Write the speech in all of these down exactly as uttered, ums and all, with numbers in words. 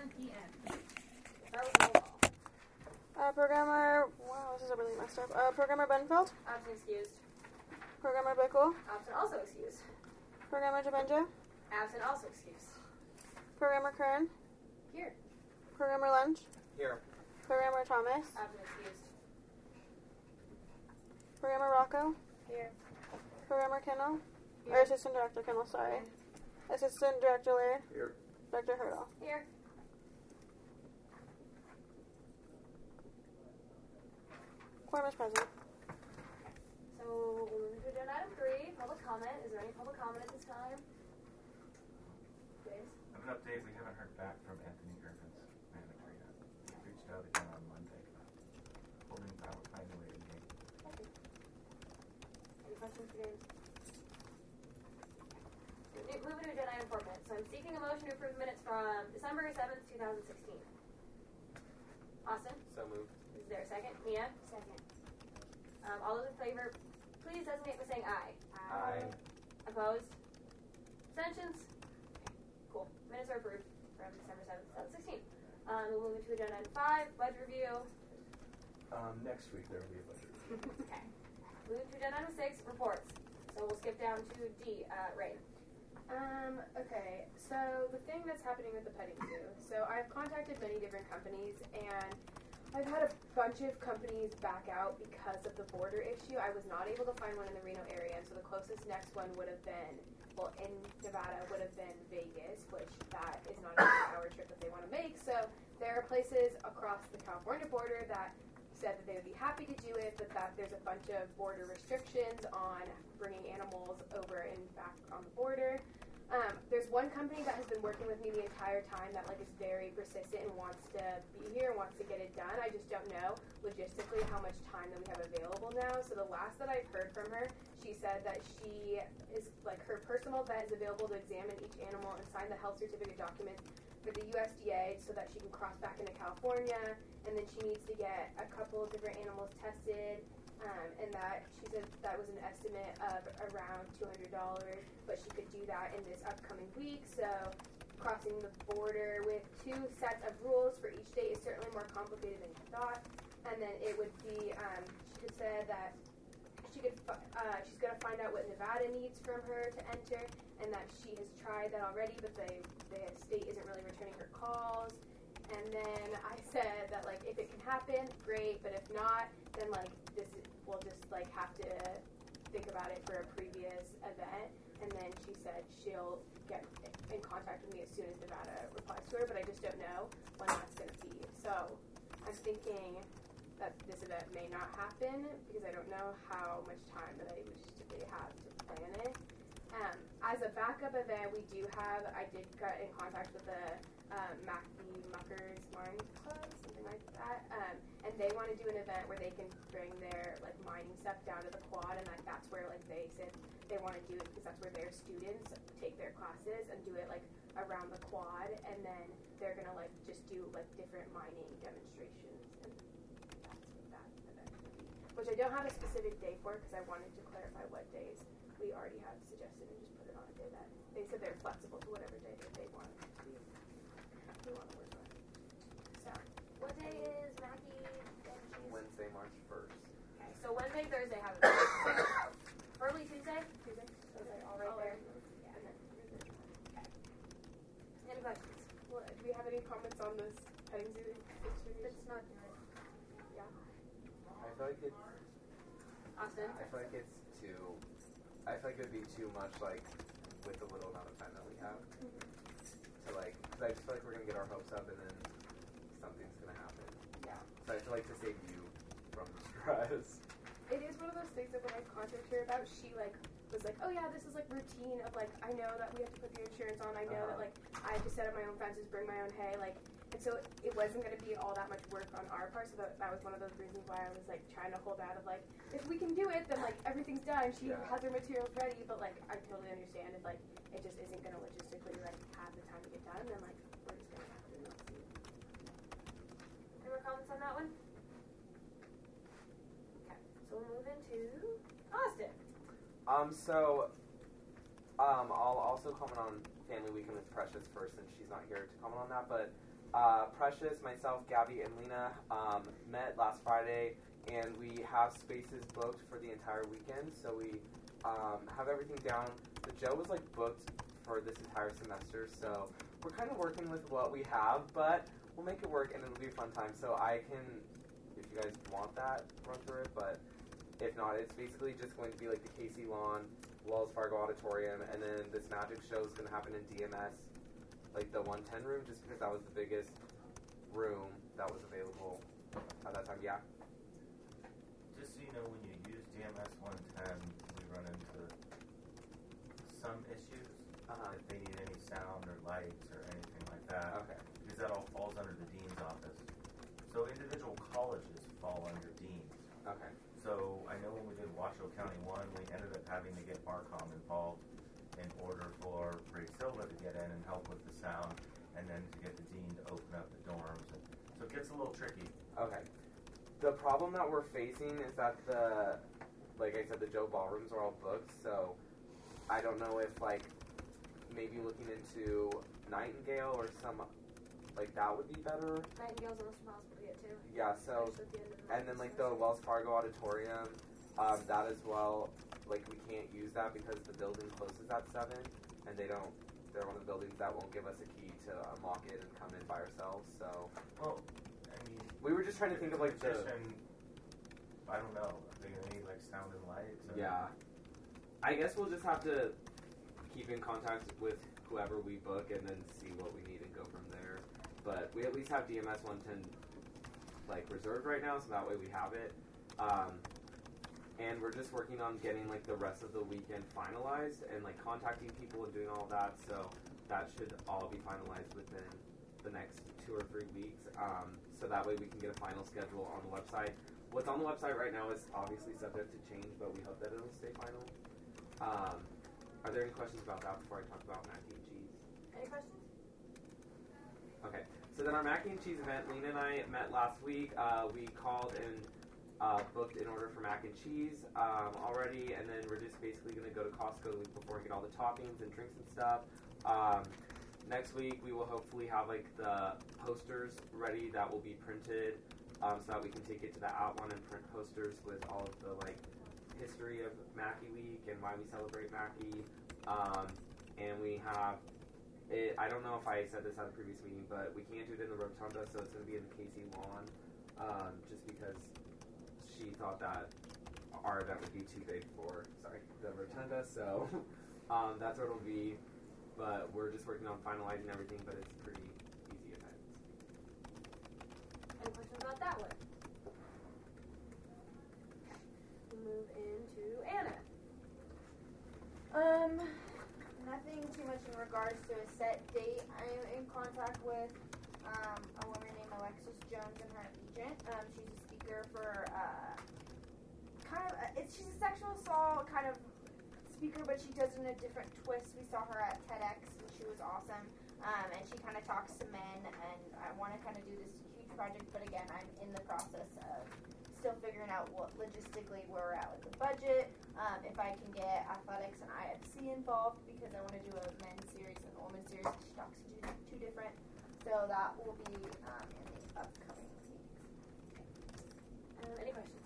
one p.m. Start with roll call. Uh, programmer, wow, this is a really messed up. Uh, programmer Benfeld. Absent excused. Programmer Bickle. Absent also excused. Programmer Jabenja. Absent also excused. Programmer Kern. Here. Programmer Lunch. Here. Programmer Thomas. Absent excused. Programmer Rocco. Here. Programmer Kennel. Here. Or Assistant Director Kennel, sorry. Assistant Director Laird. Here. Director Hurdle. Here. Quorum is present. So we'll move to agenda item three, public comment. Is there any public comment at this time? Days? I've got days we haven't heard back from Anthony Griffin's manager yet. We reached out again on Monday. Hoping that would find a way to meet. Okay. Any questions for James? Okay. Moving to agenda item four minutes. So I'm seeking a motion to approve minutes from December seventh, twenty sixteen. Austin? So moved. Is there a second? Mia? Second. Um, all those in favor, please designate by saying aye. Aye. Opposed? Abstentions? Okay, cool. Minutes are approved from December seventh, twenty sixteen. Um, we'll move to agenda item five, budget review. Um, next week there will be a budget review. Okay. Moving to agenda item six, reports. So we'll skip down to D, uh, Ray. Um, okay, so the thing that's happening with the petting zoo, so I've contacted many different companies, and I've had a bunch of companies back out because of the border issue. I was not able to find one in the Reno area, and so the closest next one would have been, well, in Nevada would have been Vegas, which that is not a eight-hour trip that they want to make. So there are places across the California border that said that they would be happy to do it, but that there's a bunch of border restrictions on bringing animals over and back on the border. Um, there's one company that has been working with me the entire time that like is very persistent and wants to be here and wants to get it done. I just don't know logistically how much time that we have available now. So the last that I've heard from her, she said that she is like her personal vet is available to examine each animal and sign the health certificate document for the U S D A so that she can cross back into California, and then she needs to get a couple of different animals tested. Um, and that she said that was an estimate of around two hundred dollars, but she could do that in this upcoming week. So crossing the border with two sets of rules for each state is certainly more complicated than she thought. And then it would be, um, she could say that she could, uh, she's going to find out what Nevada needs from her to enter, and that she has tried that already, but the, the state isn't really returning her calls. And then I said that, like, if it can happen, great, but if not, then, like, this is, we'll just, like, have to think about it for a previous event. And then she said she'll get in contact with me as soon as Nevada replies to her, but I just don't know when that's going to be. So I'm thinking that this event may not happen because I don't know how much time that I logistically have to plan it. Um, as a backup event, we do have, I did get in contact with the um, Mackie Muckers Mining Club, something like that, um, and they want to do an event where they can bring their like mining stuff down to the quad, and like that's where like they said they want to do it because that's where their students take their classes and do it like around the quad, and then they're gonna like just do like different mining demonstrations, and that's what that event will be. Which I don't have a specific day for because I wanted to clarify what days we already have suggested and just put it on a day that they said they're flexible to whatever day that they want it to be. We want to work on. So, What day is Mackie and cheese? Wednesday, March first. Okay, so Wednesday, Thursday have it. Early Tuesday? Tuesday. Tuesday, all right All there. right. Yeah. And then, okay. Any questions? well, do we have any comments on this petting zoo situation? It's not good. Yeah. I feel like it's. Austin? I feel like it's too. I feel like it would be too much, like, with the little amount of time that we have. To like, because I just feel like we're gonna get our hopes up and then something's gonna happen. Yeah. So I feel like to save you from stress. It is one of those things that when I contacted her about, she like was like, oh yeah, this is like routine of like, I know that we have to put the insurance on, I know Uh-huh. that like I have to set up my own fences, bring my own hay, like, and so it wasn't going to be all that much work on our part, so that, that was one of those reasons why I was like trying to hold out of like, if we can do it, then like everything's done, she Yeah. has her materials ready, but like I totally understand if like it just isn't going to logistically like have the time to get done, then like we're just going to have to not see. Any more comments on that one? Okay, so we'll move into Austin. Um, so, um, I'll also comment on Family Weekend with Precious first, since she's not here to comment on that, but uh, Precious, myself, Gabby, and Lena um, met last Friday, and we have spaces booked for the entire weekend. So we um, have everything down. The Joe was like booked for this entire semester, so we're kind of working with what we have, but we'll make it work, and it'll be a fun time. So I can, if you guys want that, run through it, but if not, it's basically just going to be like the K C Lawn, Wells Fargo Auditorium, and then this magic show is going to happen in D M S, like the one ten room, just because that was the biggest room that was available at that time. Yeah. Just so you know, when you use D M S one ten, we run into some issues. Uh-huh. If they need any sound or lights or anything like that. Okay. Because that all falls under the dean's office. So individual colleges fall under deans. Okay. So I know when we did Washoe County one, we ended up having to get Barcom involved in order for Ray Silva to get in and help with the sound, and then to get the dean to open up the dorms. And so it gets a little tricky. Okay. The problem that we're facing is that the, like I said, the Joe ballrooms are all booked, so I don't know if like maybe looking into Nightingale or some, like that would be better. Nightingale's almost impossible to get to. Yeah, so, Especially at the end of the and then like the Wells Fargo Auditorium, um, that as well, like we can't use that because the building closes at seven, and they don't, they're one of the buildings that won't give us a key to unlock it and come in by ourselves, so. Well, I mean, we were just trying to think of like the, magician, I don't know, are they going to need like sound and lights? Or yeah. I guess we'll just have to keep in contact with whoever we book and then see what we need and go from there. But we at least have D M S one ten like reserved right now, so that way we have it. Um, and we're just working on getting like the rest of the weekend finalized and like contacting people and doing all of that. So that should all be finalized within the next two or three weeks. Um, so that way we can get a final schedule on the website. What's on the website right now is obviously subject to change, but we hope that it'll stay final. Um, are there any questions about that before I talk about mac and cheese? Any questions? Okay, so then our mac and cheese event, Lena and I met last week. Uh, we called and uh, booked an order for mac and cheese um, already, and then we're just basically going to go to Costco the week before and get all the toppings and drinks and stuff. Um, next week we will hopefully have like the posters ready that will be printed, um, so that we can take it to the Outlawn and print posters with all of the like history of Mackey Week and why we celebrate Mackey. Um, and we have It, I don't know if I said this at a previous meeting, but we can't do it in the rotunda, so it's going to be in the K C lawn, um, just because she thought that our event would be too big for, sorry, the rotunda, so um, that's where it'll be, but we're just working on finalizing everything, but it's a pretty easy event. Any questions about that one? We'll move into Anna. Um, nothing too much in regards to a set date. I am in contact with um, a woman named Alexis Jones and her agent. Um, she's a speaker for uh, kind of, uh, it's, she's a sexual assault kind of speaker, but she does it in a different twist. We saw her at TEDx and she was awesome. Um, and she kind of talks to men, and I want to kind of do this huge project, but again, I'm in the process of still figuring out what logistically where we're at with the budget, um, if I can get athletics and I F C involved, because I want to do a men's series and a women's series. She talks to two, two different, so that will be um, in the upcoming meetings. Um, any questions?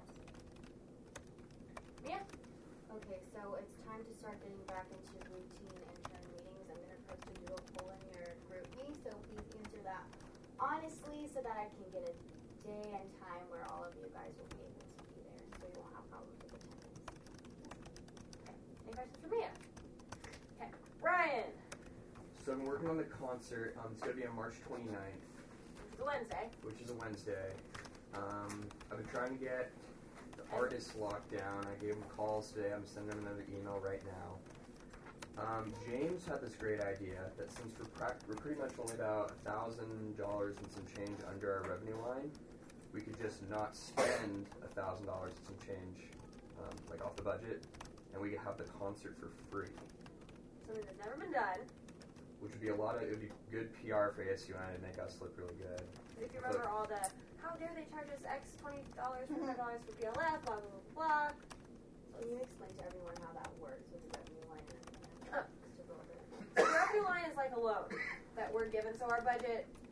Mia? Okay, so it's time to start getting back into routine intern meetings. I'm going to post a doodle poll in your group me, so please answer that honestly so that I can get a day and time where all of you guys will be able to be there, so you won't have problems with attendance. Any questions for Mia? Okay. Ryan. So I'm working on the concert. Um, it's going to be on March twenty-ninth, Which is a Wednesday. which is a Wednesday. Um, I've been trying to get the artists locked down. I gave them calls today. I'm sending them another email right now. Um, James had this great idea that since we're, prac- we're pretty much only about one thousand dollars and some change under our revenue line, we could just not spend one thousand dollars and some change um, like off the budget, and we could have the concert for free. Something that's never been done. Which would be a lot of, it would be good P R for A S U N and make us look really good. If you remember all the, how dare they charge us X twenty dollars, twenty-five dollars for P L F, blah, blah, blah, blah. Can you explain to everyone how that works with the revenue line? Oh. So the revenue line is like a loan that we're given. So our budget,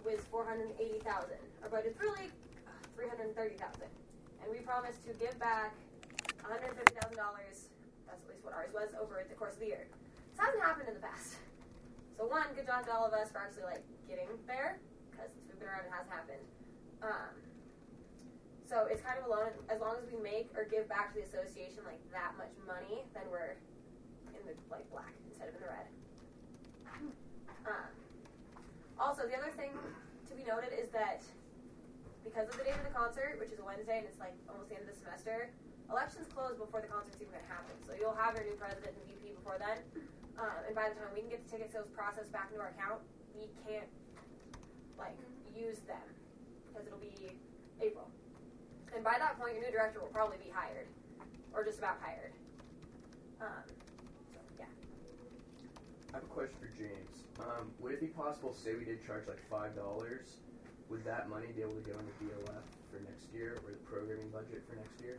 was four hundred eighty thousand. Our budget's really uh, three hundred thirty thousand, and we promised to give back one hundred fifty thousand dollars. That's at least what ours was over the course of the year. This hasn't happened in the past. So one, good job to all of us for actually like getting there, because since we've been around, it hasn't happened. Um, so it's kind of alone. As long as we make or give back to the association like that much money, then we're in the like black instead of in the red. Um, also, the other thing to be noted is that because of the date of the concert, which is a Wednesday and it's like almost the end of the semester, elections close before the concert's even going to happen. So you'll have your new president and V P before then. Um, and by the time we can get the ticket sales process back into our account, we can't like use them because it'll be April. And by that point, your new director will probably be hired, or just about hired. Um, so yeah. I have a question for James. Um, would it be possible, say we did charge like five dollars, would that money be able to go into B O F for next year, or the programming budget for next year?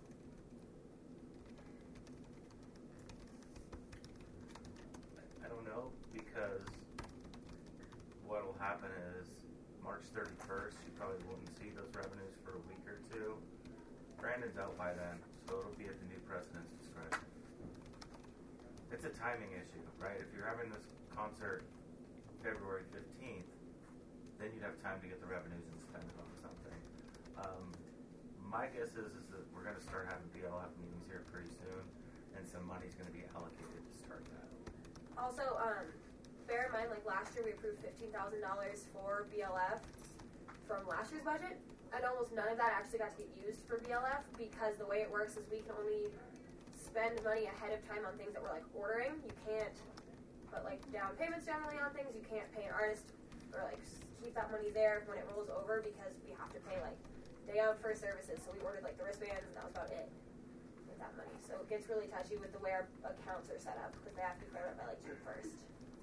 I don't know, because what will happen is March thirty-first, you probably wouldn't see those revenues for a week or two. Brandon's out by then, so it'll be at the new president's discretion. It's a timing issue, right? If you're having this concert February fifteenth, then you'd have time to get the revenues and spend it on something. Um, my guess is, is that we're going to start having B L F meetings here pretty soon, and some money's going to be allocated to start that. Also, um, bear in mind, like last year we approved fifteen thousand dollars for B L F from last year's budget, and almost none of that actually got to get used for B L F because the way it works is we can only spend money ahead of time on things that we're like ordering. You can't put like down payments generally on things. You can't pay an artist or like keep that money there when it rolls over because we have to pay like day of for services. So we ordered like the wristbands and that was about it with that money. So it gets really touchy with the way our accounts are set up because they have to be cleared up by like June first.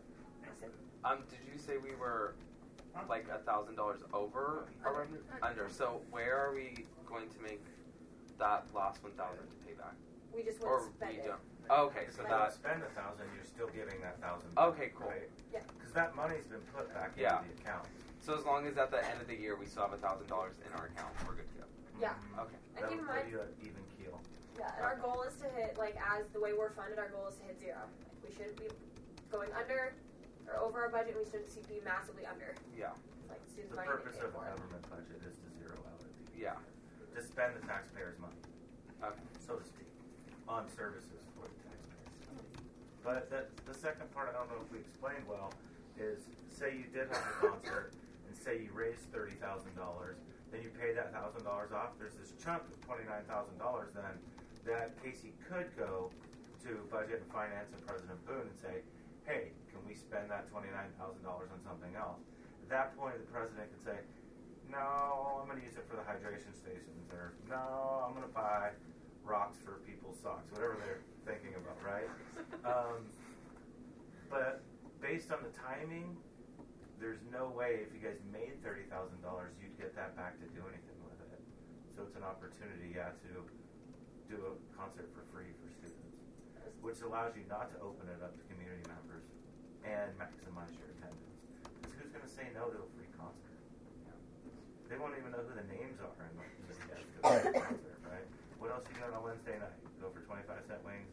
Um, did you say we were like a thousand dollars over our revenue? Under. So where are we going to make that last one thousand to pay back? We just Or wouldn't spend we it. don't. Oh, okay, so If you don't that. spend a thousand, you're still giving that thousand. Okay, cool. Right? Yeah. Because that money's been put back Yeah. into the account. So as long as at the end of the year we still have a thousand dollars in our account, we're good to go. Yeah. Mhm. Okay. And That keep in would put mind, you at even keel. yeah, and our goal is to hit, like, as the way we're funded, our goal is to hit zero. Like, we shouldn't be going under or over our budget, and we shouldn't see- be massively under. Yeah. Like, student The money purpose they pay of a for. government budget is to zero out at the end. Yeah. To spend the taxpayers' money, Okay. so to speak, on services for the taxpayers. But the, the second part, I don't know if we explained well, is say you did have a concert and say you raised thirty thousand dollars, then you pay that one thousand dollars off. There's this chunk of twenty-nine thousand dollars then that Casey could go to Budget and Finance and President Boone and say, hey, can we spend that twenty-nine thousand dollars on something else? At that point, the president could say, no, I'm going to use it for the hydration stations, or no, I'm going to buy rocks for people's socks, whatever they're thinking about, right? Um, but based on the timing, there's no way if you guys made thirty thousand dollars, you'd get that back to do anything with it. So it's an opportunity, yeah, to do a concert for free for students, which allows you not to open it up to community members and maximize your attendance. Because who's going to say no to a free concert? They won't even know who the names are in the yes, go to the concert, right? What else are you doing on Wednesday night? Go for twenty-five cent wings?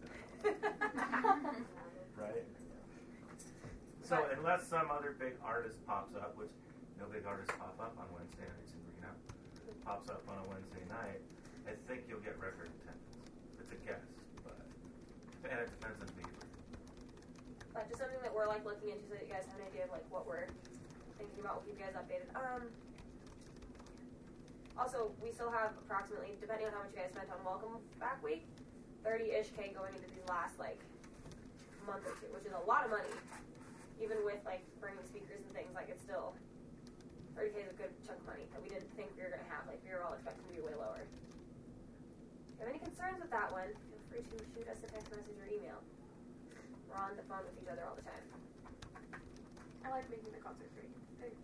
Right? So unless some other big artist pops up, which no big artists pop up on Wednesday nights in Reno, pops up on a Wednesday night, I think you'll get record attendance. It's a guess, but and it depends on the people. But just something that we're like looking into so that you guys have an idea of like what we're thinking about. We'll keep you guys updated. Um. Also, we still have approximately, depending on how much you guys spent on Welcome Back Week, thirty-ish K going into these last like month or two, which is a lot of money. Even with like bringing speakers and things, like it's still thirty K is a good chunk of money that we didn't think we were gonna have. Like we were all expecting to be way lower. If you have any concerns with that one, feel free to shoot us a text message or email. We're on the phone with each other all the time. I like making the concert free. Thanks.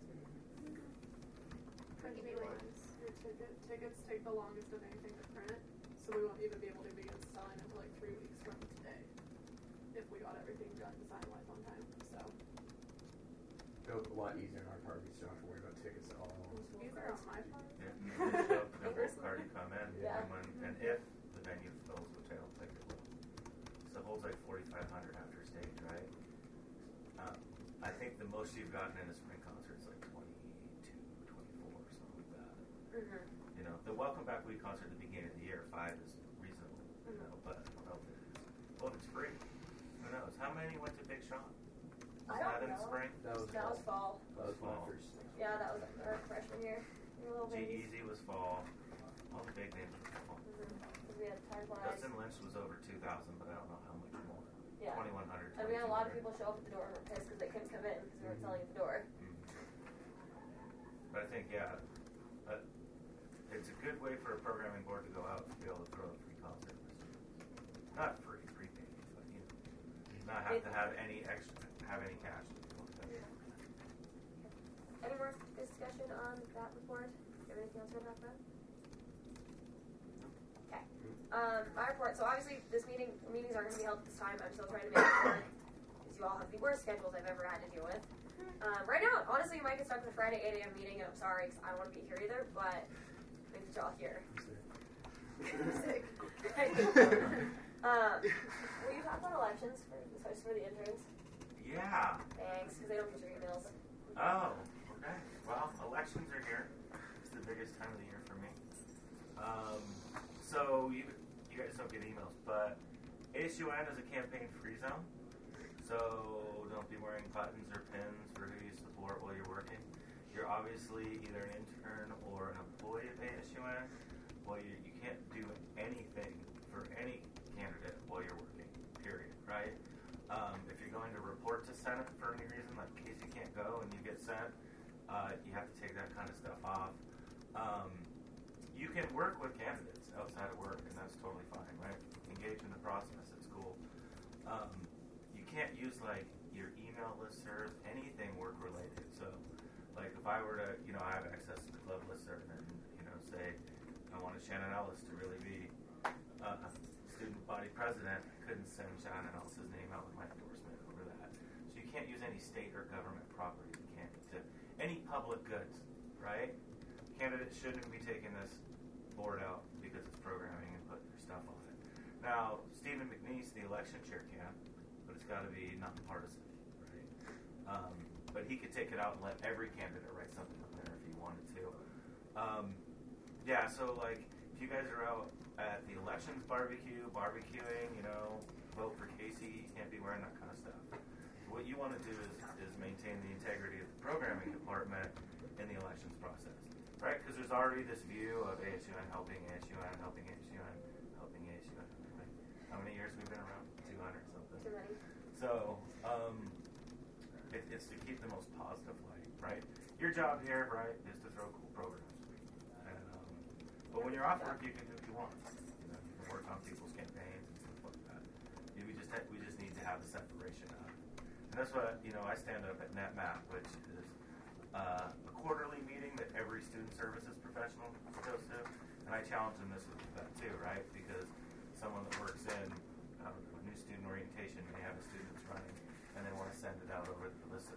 I'll give you one. Your ticket, tickets take the longest of anything to print, so we won't even be able to begin selling until like three weeks from today, if we got everything done design-wise on time. So Go a lot easier on our part. We just don't have to worry about tickets at all. Either on my part. Yeah, you can show up in a Volt card, you come in, Yeah. and, when, and if the venue fills, which I don't think it will. So it holds like forty-five hundred after stage, right? Um, I think the most you've gotten in a spring concert is like twenty-two, twenty-four, something like that. Mm-hmm. You know, the Welcome Back Week concert at the beginning of the year, five is reasonable, you know, but I don't know if it is. Well, if it's free, who knows? How many went to Big Sean? Was I don't that in the know. spring? That was That was fall. That was my Fall. first. Yeah, that was our freshman year. We were little babies. G-Eazy was fall. All the big names were fall. Mm-hmm. We had time flies. Dustin Lynch was over two thousand, but I don't know how much more. Yeah. twenty-one hundred, And we had a lot of twenty-two hundred. people show up at the door and were pissed because they couldn't come in because we were Mhm. selling at the door. Mhm. But I think, yeah, uh, it's a good way for a programming board to go out and be able to throw a free concert for students. Not free, prepaid, but you know, not have to have any extra, have any cash. Any more discussion on that report? Do you have anything else you want to talk about? Okay. Um, my report. So obviously, this meeting meetings are going to be held at this time. I'm still trying to make it work because you all have the worst schedules I've ever had to deal with. Um, right now, honestly, you might get stuck with a Friday eight a.m. meeting, and I'm sorry because I don't want to be here either. But make the y'all here. Sick. um, will you talk about elections, for, especially for the interns? Yeah. Thanks, because they don't get your emails. Oh, okay. Well, elections are here. It's the biggest time of the year for me. Um, so you you guys don't get emails, but A S U N is a campaign-free zone. So don't be wearing buttons or pins for who you support while you're working. You're obviously either an intern or an employee of A S U N. Well, you, you can't do anything for any candidate while you're working, period, right? Um, if you're going to report to Senate for any reason, like in case you can't go and you get sent, uh, you have to take that kind of stuff off. Um, you can work with candidates outside of work, and that's totally fine, right? Engage in the process, it's cool. Um, you can't use like your email listserv, anything work related. So, like if I were to, you know, I have access to the club listserv and, you know, say I wanted Shannon Ellis to really be uh, student body president, I couldn't send Shannon Ellis's name out with my endorsement over that. So you can't use any state or government property. You can't to any public goods, right? Candidates shouldn't be taking this board out because it's programming and putting their stuff on it. Now, Stephen McNeese, the election chair, can, but it's got to be nonpartisan, right? Um, but he could take it out and let every candidate write something on there if he wanted to. Um, yeah, so like if you guys are out at the elections barbecue, barbecuing, you know, vote for Casey, you can't be wearing that kind of stuff. What you want to do is, is maintain the integrity of the programming department in the elections process, right? Because there's already this view of A S U N helping A S U N, helping A S U N, helping A S U N. Like, how many years we've been around? two hundred something. Too many. So, um, it, it's to keep the most positive light, right? Your job here, right, is to throw cool programs. And, um, but when you're off work, you can do what you want. You know, you can work on people's campaigns and stuff like that. You, we just ha- we just need to have the separation out. And that's what, you know, I stand up at NetMap, which is uh, a quarterly meeting that every student services professional goes to. And I challenge them this with that too, right? Because someone that works in, I don't know, new student orientation may have a student that's running and they want to send it out over the list.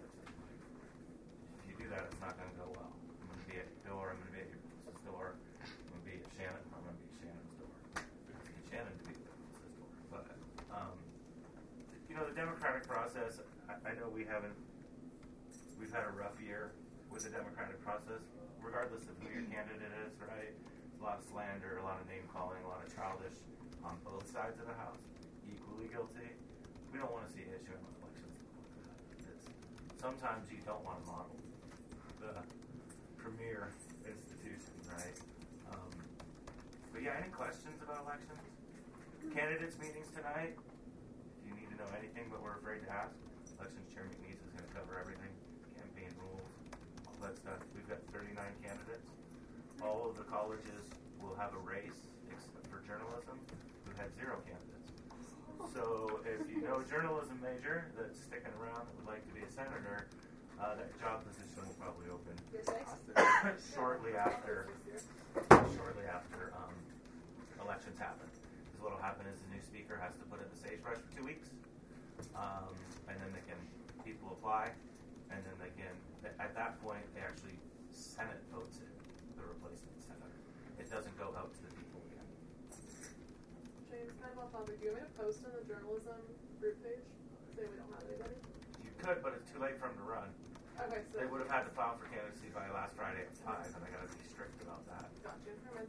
If you do that, it's not going to go well. I'm going to be at your door, I'm going to be at your boss's door, I'm going to be at Shannon, I'm going to be at Shannon's door. I need Shannon to be at the boss's door. But, um, you know, the democratic process, I, I know we haven't, we've had a rough year with the democratic process, regardless of who your candidate is, right? There's a lot of slander, a lot of name calling, a lot of childish on both sides of the house, equally guilty. We don't want to see issue in elections like that. It's, sometimes you don't want to model the premier institution, right? Um, but yeah, any questions about elections? Candidates meetings tonight. If you need to know anything but we're afraid to ask, Elections Chair McNeese is going to cover everything, campaign rules, all that stuff. We've got thirty-nine candidates. All of the colleges will have a race, except for journalism, who had zero candidates. So if you know a journalism major that's sticking around that would like to be a senator, uh, that job position will probably open shortly after shortly after um, elections happen. Because what will happen is the new speaker has to put in the sagebrush for two weeks, um, and then they can people apply, and then they can th- at that point, they actually Senate votes it, the replacement senator. It doesn't go out to the people again. James, kind of off topic. Do you want me to post on the journalism group page? Say we don't have anybody? You could, but it's too late for them to run. Okay, so. They would have had to file for candidacy by last Friday at five, and I gotta be strict about that. Gotcha. Never mind.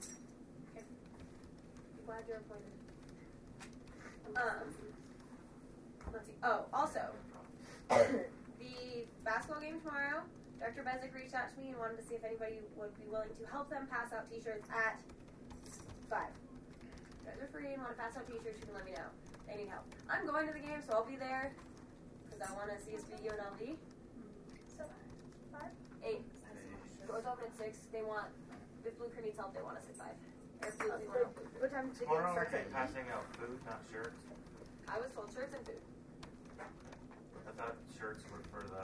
Glad you're appointed. Um, let's see. Oh, also, the basketball game tomorrow, Director Bezic reached out to me and wanted to see if anybody would be willing to help them pass out t-shirts at five. You guys are free and want to pass out t-shirts, you can let me know. They need help. I'm going to the game, so I'll be there because I want to see us beat U N L V. So, five? Eight. Doors open at six. They want, if Blue Crew needs help, they want us at five. Or if Blue Crew want help. What time does the game Tomorrow, start? are they passing out food, not shirts? I was told shirts and food. I thought shirts were for the.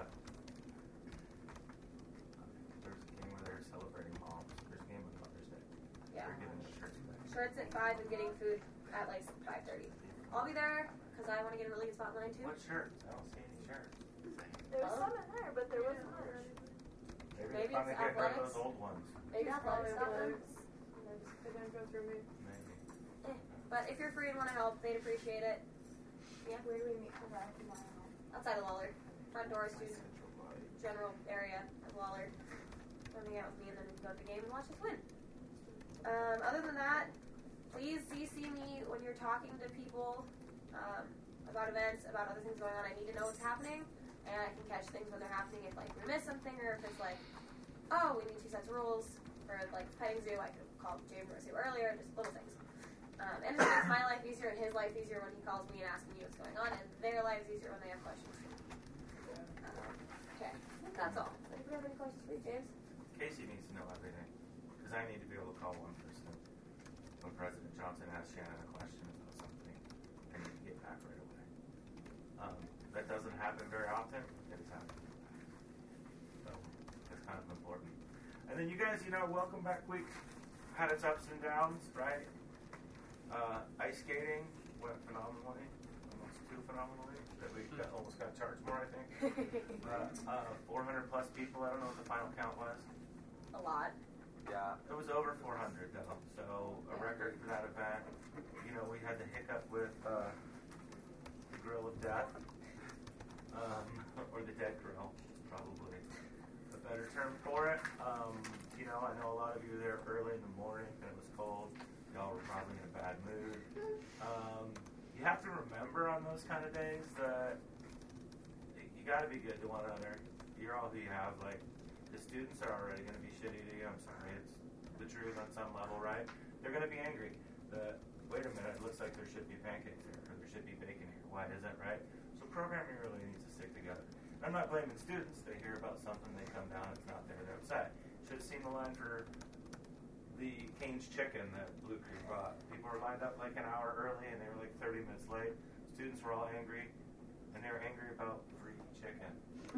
There's a game where they're celebrating moms. There's a game on Mother's Day. Yeah. They're giving shirts away. Shirts at five and getting food at like five thirty. I'll be there because I want to get a really good spot in line too. What shirts? I don't see any shirts. There was Huh? some in there, but there wasn't much. Maybe, Maybe they finally it's get rid of athletics. those old ones. Maybe Yeah, athletics got them. athletics. They didn't go through me. Maybe. But if you're free and want to help, they'd appreciate it. Yeah, Where do we meet for that? Wow. outside of Waller. Front door, student general area of Waller. Come hang out with me and then go to the game and watch us win. Um, other than that, please C C me when you're talking to people um, about events, about other things going on. I need to know what's happening, and I can catch things when they're happening. If like we miss something, or if it's like, oh, we need two sets of rules for like petting zoo, I could have called James or Sue earlier. Just little things. Um, and it makes my life easier and his life easier when he calls me and asks me what's going on, and their lives easier when they have questions. Um, okay, that's all. Anybody have any questions for you, James? Casey needs to know everything, because I need to be able to call one person when President Johnson asks Shannon a question about something. I need to get back right away. Um, that doesn't happen very often. It's happening. So it's kind of important. And then you guys, you know, welcome back week had its ups and downs, right? Uh, ice skating went phenomenally, almost too phenomenally. That we got, almost got charged more, I think. Uh, uh, four hundred plus people. I don't know what the final count was. A lot. Yeah. It was over four hundred though, so a record for that event. You know, we had the hiccup with uh, the grill of death, um, or the dead grill, probably a better term for it. Um, you know, I know a lot of you were there early in the morning and it was cold. Y'all were probably in a bad mood. Um, you have to remember on those kind of days that you got to be good to one another. You're all who you have. Like, the students are already going to be shitty to you. I'm sorry, it's the truth on some level, right? They're going to be angry. That, wait a minute, it looks like there should be pancakes here, or there should be bacon here. Why isn't, right? So programming really needs to stick together. I'm not blaming students. They hear about something, they come down, it's not there, they're upset. Should have seen the line for the Cane's chicken that Blue Creek brought. People were lined up like an hour early, and they were like thirty minutes late. Students were all angry, and they were angry about free chicken.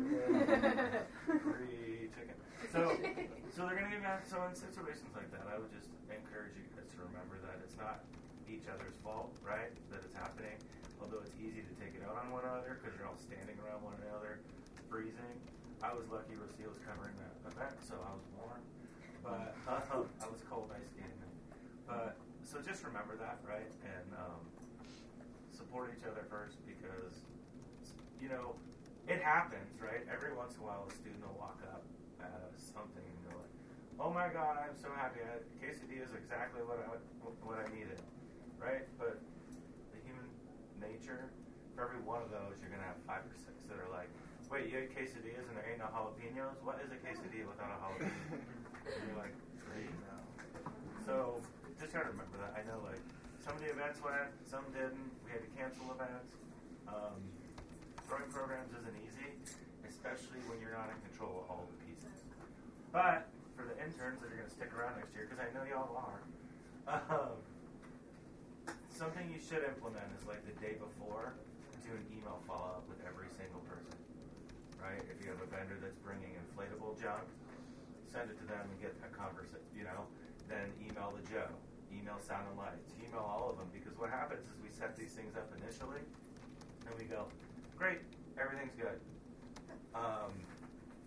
Free chicken. So, so they're gonna give you. So in situations like that, I would just encourage you guys to remember that it's not each other's fault, right? That it's happening. Although it's easy to take it out on one another because you're all standing around one another, freezing. I was lucky Rocio was covering that event, so I was warm. But um, I was cold ice skating. But so just remember that, right? And um, support each other first because you know it happens, right? Every once in a while, a student will walk up at something and go like, "Oh my God, I'm so happy! I, quesadilla is exactly what I what I needed," right? But the human nature, for every one of those, you're gonna have five or six that are like, "Wait, you ate quesadillas and there ain't no jalapenos? What is a quesadilla without a jalapeno?" And you're like, "Great." So just try to remember that. I know, like, some of the events went, some didn't. We had to cancel events. Um, Growing programs isn't easy, especially when you're not in control of all the pieces. But for the interns that are going to stick around next year, because I know y'all are, um, something you should implement is like the day before, do an email follow-up with every single person, right? If you have a vendor that's bringing inflatable junk, send it to them and get a conversation, you know? Then email the Joe, email Sound and Lights, email all of them, because what happens is we set these things up initially, and we go, great, everything's good. Um,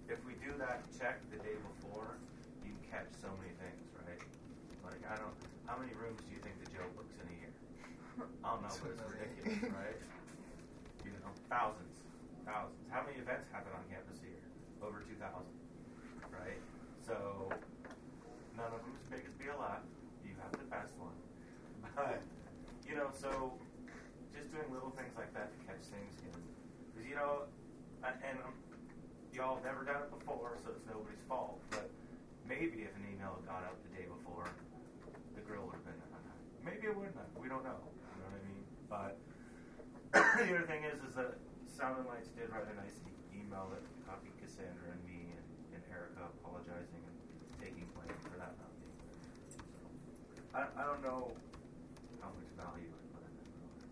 if we do that check the day before, you can catch so many things, right? Like, I don't, how many rooms do you think the Joe books in a year? I don't know, but it's ridiculous, right? You know, thousands, thousands. How many events happen on campus a year? Over two thousand, right? So, none of them as big as B L F. You have the best one. But, you know, so, just doing little things like that to catch things, you know. Because, you know, and, and um, y'all have never done it before, so it's nobody's fault. But maybe if an email had gone out the day before, the grill would have been done. Maybe it wouldn't have. We don't know. You know what I mean? But the other thing is, is that Sound and Lights did write a nice e- email that copied Cassandra and me and, and Erica apologizing and taking blame for that not being there. So I, I don't know how much value I put in that.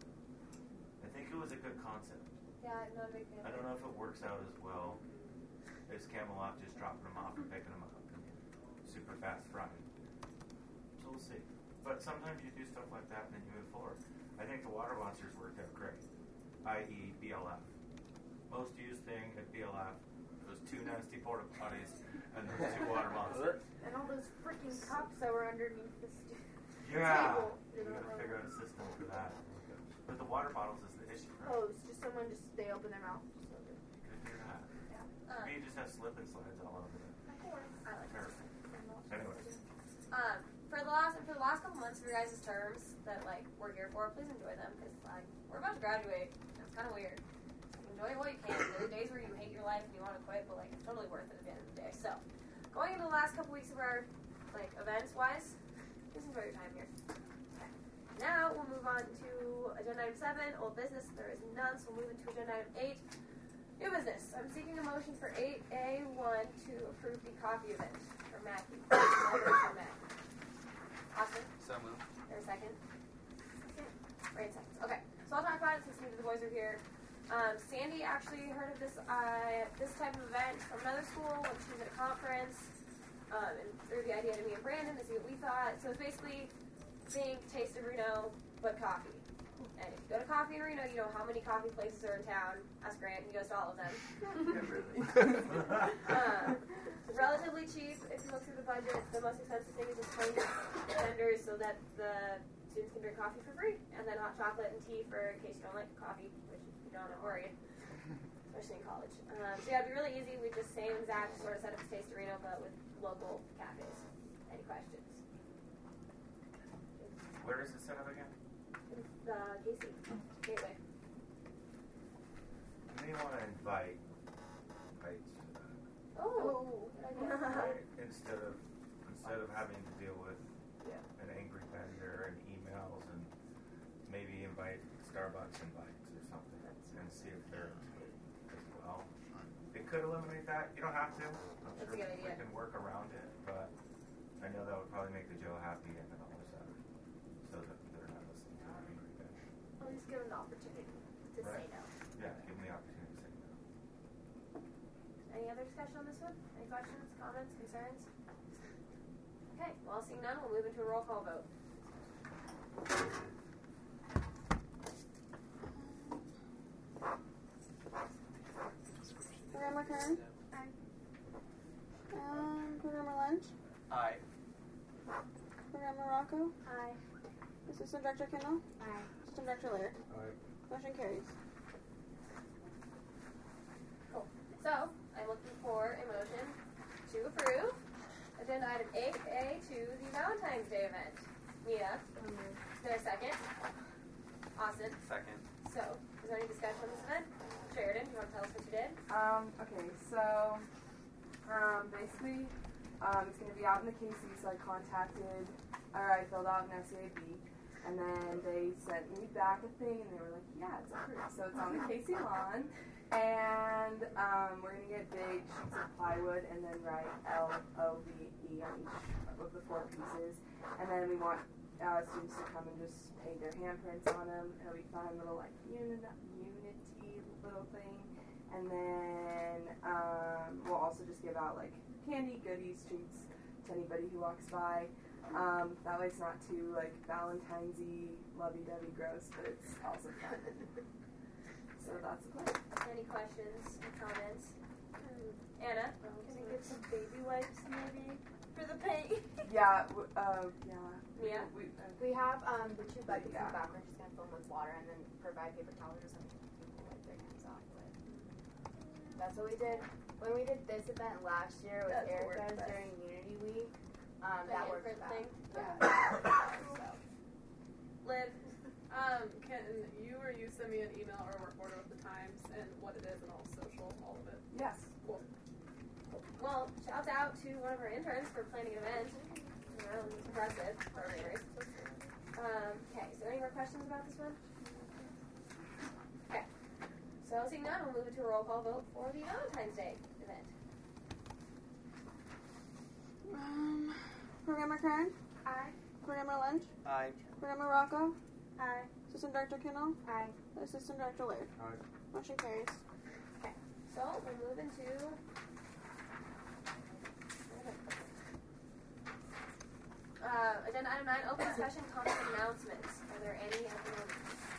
I think it was a good concept. Yeah, not a big fan. I don't know if it works out as well as Camelot just dropping them off and picking them up and super fast frying. So we'll see. But sometimes you do stuff like that and then you move forward. I think the water monsters worked out great, that is. B L F. Most used thing at B L F, those two nasty porta potties and those two water monsters. And all those freaking cups that were underneath the st- Yeah. table. We gotta figure out a system for that. But the water bottles is the issue, right? Oh, it's just someone just, they open their mouth. Just so good. Could do that. Um, We just have slip and slides all over it. I like that. Terrible. Anyways. Um, for the last for the last couple months of your guys' terms that like we're here for, please enjoy them because like we're about to graduate. It's kind of weird. Enjoy what you can. There are days where you hate your life and you want to quit, but like it's totally worth it at the end of the day. So, going into the last couple weeks of our like events wise, just enjoy your time here. Okay. Now we'll move on to agenda item seven, old business. There is none, so we'll move into agenda item eight, new business. I'm seeking a motion for eight A one to approve the coffee event for Mackie. For Mackie. Austin? So moved. There a second? Right, seconds. Okay, so I'll talk about it since neither of the boys are here. Um, Sandy actually heard of this uh, this type of event from another school when she was at a conference, um, and threw the idea to me and Brandon to see what we thought. So it's basically think Taste of Reno, but coffee. And if you go to Coffee in Reno, you know how many coffee places are in town. Ask Grant, he goes to all of them. um, relatively cheap if you look through the budget. The most expensive thing is just plain vendors so that the students can drink coffee for free, and then hot chocolate and tea for in case you don't like coffee, which you don't, I'm worried, especially in college. Um, so yeah, it'd be really easy. We just same exact sort of setup as Taste of Reno, but with local cafes. Any questions? Where is it set up again? It's the K C Gateway. You may want to invite, invite uh, Oh, good idea. right? instead of instead of having to deal with Yeah. an angry vendor and emails, and maybe invite Starbucks invites or something and see if they're into it as well. It could eliminate that. You don't have to. I'm That's sure a good we idea. can work around it, but I know that would probably make the Joe happy and then all of a sudden, so that they're not listening to an angry vendor. At least give them the opportunity to say Right. no. Yeah, give them the opportunity to say no. Any other discussion on this one? Any questions, comments, concerns? Okay, well, seeing none, we'll move into a roll call vote. Programmer Kern? Aye. Um, Programmer Lynch? Aye. Programmer Rocco? Aye. Assistant Director Kendall? Aye. Assistant Director Laird? Aye. Motion carries. Cool. So, I'm looking for a motion to approve agenda item eight A to the Valentine's Day event. Mia, is there a second? Austin? Second. So, is there any discussion on this event? Sheridan, do you want to tell us what you did? Um, okay, so, um, basically, um, it's going to be out in the K C, so I contacted, or I filled out an S A B, and then they sent me back a thing, and they were like, yeah, it's approved. So it's on the K C lawn, and um, we're going to get big sheets of plywood, and then write L O V E on each of the four pieces, and then we want uh, students to come and just paint their handprints on them. It'll be fun, little, like, uni- unity little thing. And then um, we'll also just give out like candy, goodies, treats to anybody who walks by. Um, that way it's not too like Valentine's-y, lovey-dovey, gross, but it's also fun. So that's the plan. Any questions or comments? Anna. Can I get some baby wipes maybe for the paint? Yeah. w- Uh, yeah. Mia? We, uh, We have um, the two buckets Yeah. in the back. We're just gonna fill them with water and then provide paper towels or something for people to wipe their hands off with. That's what we did when we did this event last year with That's what worked Erica's best. during Unity Week. Um, The that worked handprint best. thing? Yeah. So. Liv. Um, can you or you send me an email or a work order with the times and what it is and all social, all of it? yes. Cool. Well, shouts out to one of our interns for planning an event. You know, impressive for our interns. Um, okay, is there any more questions about this one? Okay. So seeing none, we'll move into a roll call vote for the Valentine's Day event. Um, Programmer Kern, Aye. Programmer Lynch, Aye. Programmer Rocco, Aye. Assistant Director Kindle, Aye. Assistant Director Laird. Aye. Motion carries. So we'll move into uh, agenda item nine, open discussion, comments, and announcements. Are there any at the moment?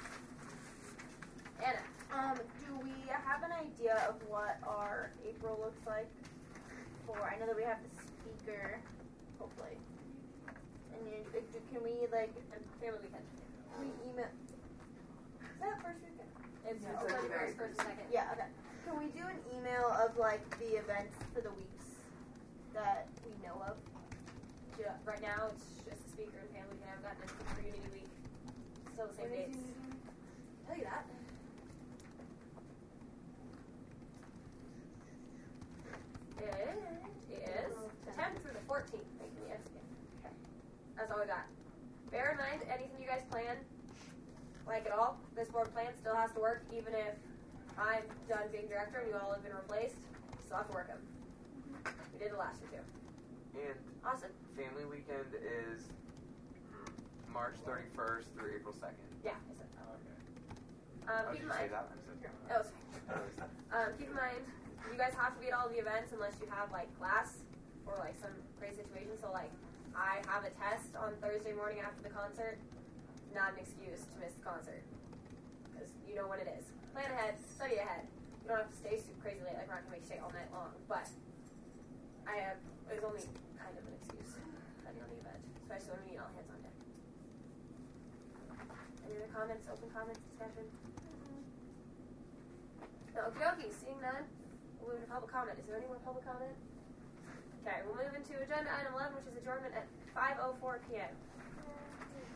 Anna. Um, do we have an idea of what our April looks like for, I know that we have the speaker, hopefully. And you, like, do- can we, like, And family weekend. can we email, is that first weekend? It's Yeah, open it's very first, first, and second. Yeah, okay. Can we do an email of, like, the events for the weeks that we know of? Ju- Right now, it's just a speaker and family weekend. I haven't gotten anything for Unity Week. Still the same When is dates. Unity? Tell you that. It is the tenth through the fourteenth. Thank you, yes. Okay. That's all we got. Bear in mind, anything you guys plan, like it all, this board plan still has to work, even if I'm done being director and you all have been replaced. Still have to work them. We did the last year too. And Awesome. family weekend is March thirty-first through April second. Yeah. I said that. Um, Oh, keep did in you say mind. that? I said Oh, sorry. Um, keep in mind, you guys have to be at all the events unless you have like class or like some crazy situation. So like, I have a test on Thursday morning after the concert. Not an excuse to miss the concert because you know when it is. Plan ahead, study ahead. You don't have to stay super crazy late. Like we're not gonna make you stay all night long, but I have. It's only kind of an excuse depending on the event, especially when we need all hands on deck. Any other comments? Open comments, discussion. Okie dokie, seeing none, we'll move to public comment. Is there any more public comment? Okay, we'll move into agenda item eleven, which is adjournment at five oh four p.m.